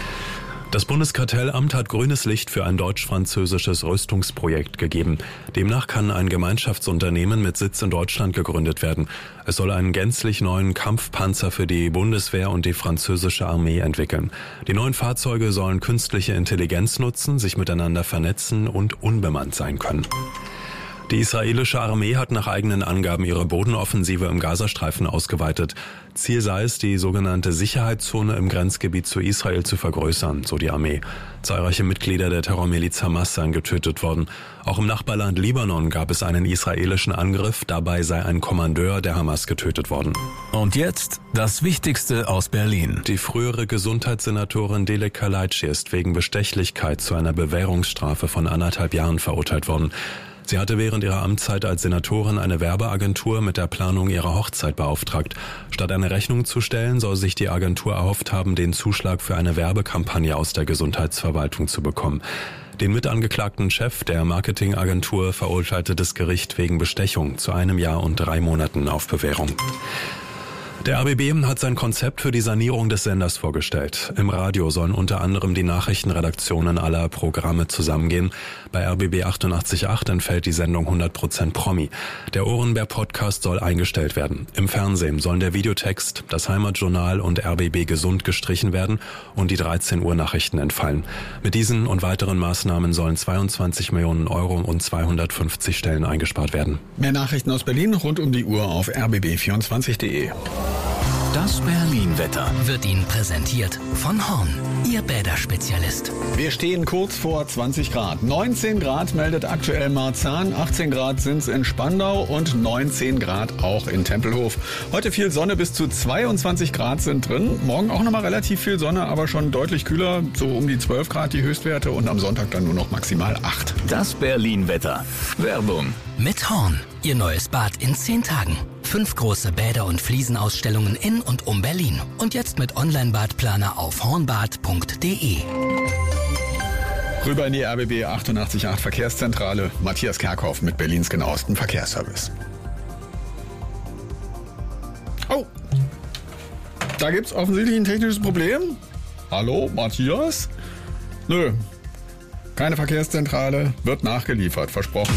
Das Bundeskartellamt hat grünes Licht für ein deutsch-französisches Rüstungsprojekt gegeben. Demnach kann ein Gemeinschaftsunternehmen mit Sitz in Deutschland gegründet werden. Es soll einen gänzlich neuen Kampfpanzer für die Bundeswehr und die französische Armee entwickeln. Die neuen Fahrzeuge sollen künstliche Intelligenz nutzen, sich miteinander vernetzen und unbemannt sein können. Die israelische Armee hat nach eigenen Angaben ihre Bodenoffensive im Gazastreifen ausgeweitet. Ziel sei es, die sogenannte Sicherheitszone im Grenzgebiet zu Israel zu vergrößern, so die Armee. Zahlreiche Mitglieder der Terrormiliz Hamas seien getötet worden. Auch im Nachbarland Libanon gab es einen israelischen Angriff. Dabei sei ein Kommandeur der Hamas getötet worden. Und jetzt das Wichtigste aus Berlin. Die frühere Gesundheitssenatorin Dilek Kalaitschi ist wegen Bestechlichkeit zu einer Bewährungsstrafe von 1,5 Jahren verurteilt worden. Sie hatte während ihrer Amtszeit als Senatorin eine Werbeagentur mit der Planung ihrer Hochzeit beauftragt. Statt eine Rechnung zu stellen, soll sich die Agentur erhofft haben, den Zuschlag für eine Werbekampagne aus der Gesundheitsverwaltung zu bekommen. Den mitangeklagten Chef der Marketingagentur verurteilte das Gericht wegen Bestechung zu 1 Jahr und 3 Monaten auf Bewährung. Der RBB hat sein Konzept für die Sanierung des Senders vorgestellt. Im Radio sollen unter anderem die Nachrichtenredaktionen aller Programme zusammengehen. Bei RBB 88.8 entfällt die Sendung 100% Promi. Der Ohrenbär-Podcast soll eingestellt werden. Im Fernsehen sollen der Videotext, das Heimatjournal und RBB Gesund gestrichen werden und die 13 Uhr Nachrichten entfallen. Mit diesen und weiteren Maßnahmen sollen 22 Millionen Euro und 250 Stellen eingespart werden. Mehr Nachrichten aus Berlin rund um die Uhr auf rbb24.de. Das Berlin-Wetter wird Ihnen präsentiert von Horn, Ihr Bäderspezialist. Wir stehen kurz vor 20 Grad. 19 Grad meldet aktuell Marzahn, 18 Grad sind es in Spandau und 19 Grad auch in Tempelhof. Heute viel Sonne, bis zu 22 Grad sind drin. Morgen auch nochmal relativ viel Sonne, aber schon deutlich kühler, so um die 12 Grad die Höchstwerte und am Sonntag dann nur noch maximal 8. Das Berlin-Wetter. Werbung. Mit Horn, Ihr neues Bad in 10 Tagen. 5 große Bäder- und Fliesenausstellungen in und um Berlin. Und jetzt mit Online-Badplaner auf hornbad.de. Rüber in die RBB 88.8 Verkehrszentrale. Matthias Kerkhoff mit Berlins genauestem Verkehrsservice. Oh, da gibt's offensichtlich ein technisches Problem. Hallo, Matthias? Nö, keine Verkehrszentrale, wird nachgeliefert, versprochen.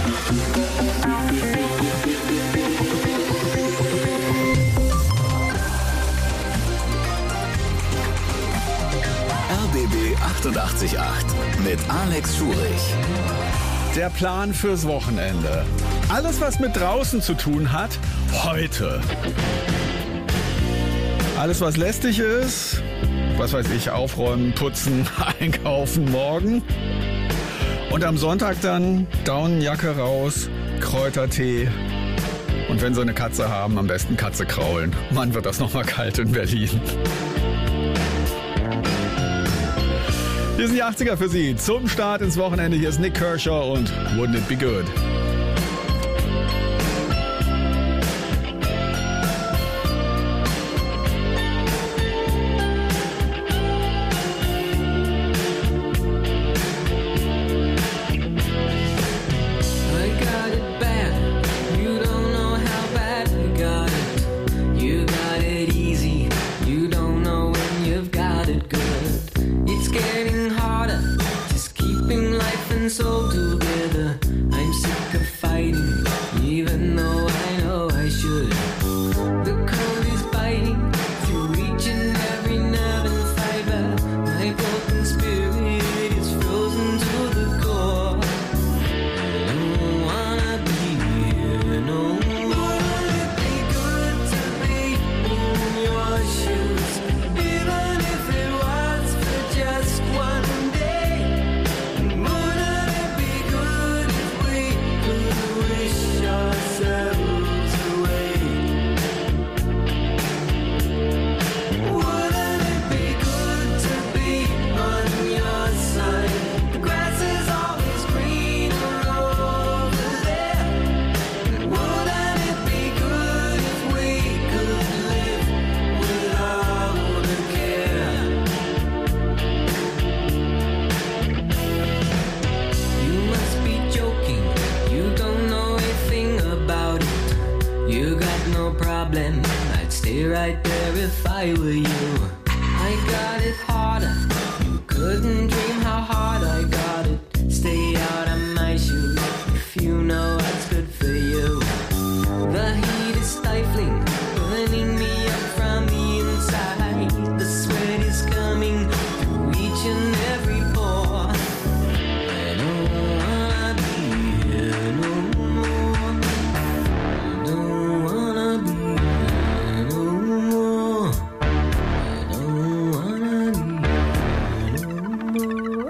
RBB 88.8 mit Alex Schurich. Der Plan fürs Wochenende. Alles, was mit draußen zu tun hat, heute. Alles, was lästig ist, was weiß ich, aufräumen, putzen, einkaufen morgen. Und am Sonntag dann Daunenjacke raus, Kräutertee. Und wenn Sie eine Katze haben, am besten Katze kraulen. Mann, wird das nochmal kalt in Berlin. Hier sind die 80er für Sie. Zum Start ins Wochenende. Hier ist Nick Kershaw und Wouldn't It Be Good? I got it bad. You don't know how bad you got it. You got it easy. You don't know when you've got it good. It's getting harder, just keeping life and soul together. I'm sick problem. I'd stay right there if I were you. I got it harder. You couldn't dream how hard I got it. Stay out of my shoes if you know what's good for you. The heat is stifling, burning me up from the inside. The sweat is coming through each and every pore. I don't wanna be here no more. I don't wanna be here no more. I don't wanna be here no more.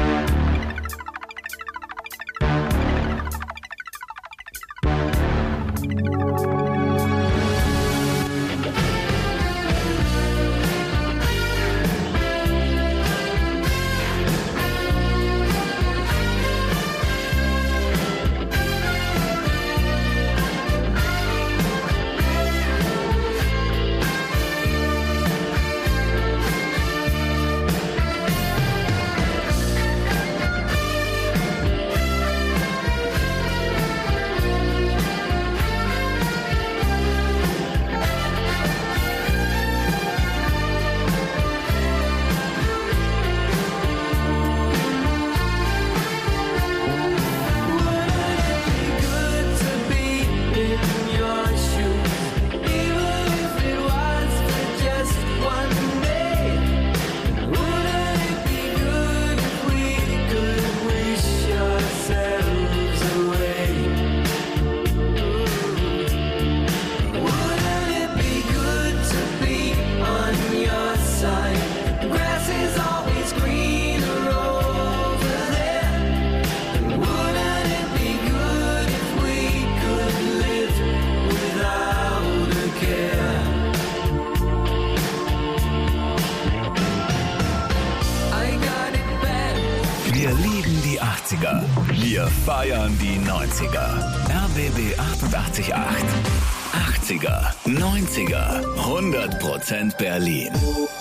Wir lieben die 80er. Wir feiern die 90er. RBB 88.8. 80er, 90er, 100% Berlin.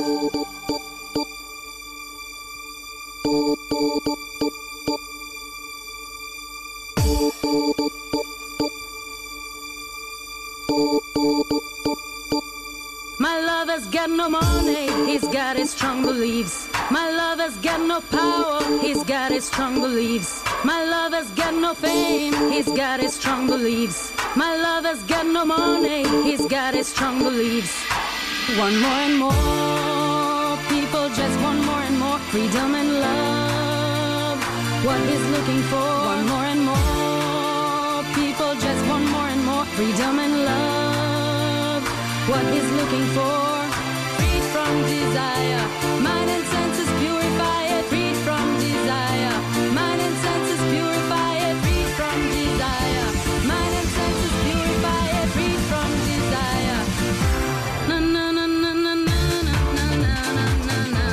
My lover's got no money, he's got his strong beliefs. My lover's got no power, he's got his strong beliefs. My lover's got no fame, he's got his strong beliefs. My lover's got no money, he's got his strong beliefs. One more and more, people just want more and more freedom and love. What he's looking for, one more and more, people just want more and more freedom and love. What he's looking for, freed from desire, mind and senses purify it, freed from desire, mind and senses purify it, freed from desire, mind and senses purify it, freed from desire. Na na na na na na na na na na na